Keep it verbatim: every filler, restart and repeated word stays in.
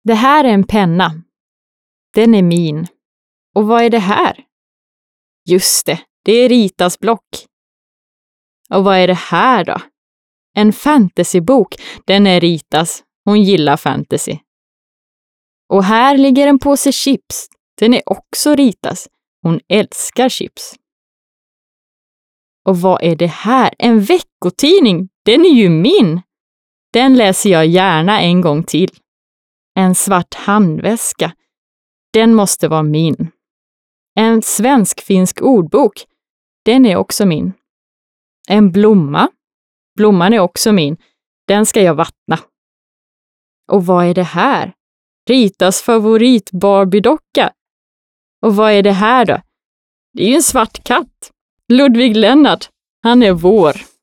Det här är en penna. Den är min. Och vad är det här? Just det, det är Ritas block. Och vad är det här då? En fantasybok. Den är Ritas. Hon gillar fantasy. Och här ligger en påse chips. Den är också Ritas. Hon älskar chips. Och vad är det här? En veckotidning. Den är ju min. Den läser jag gärna en gång till. En svart handväska. Den måste vara min. En svensk-finsk ordbok. Den är också min. En blomma. Blomman är också min. Den ska jag vattna. Och vad är det här? Ritas favorit Barbie-docka. Och vad är det här då? Det är ju en svart katt. Ludvig Lennart. Han är vår.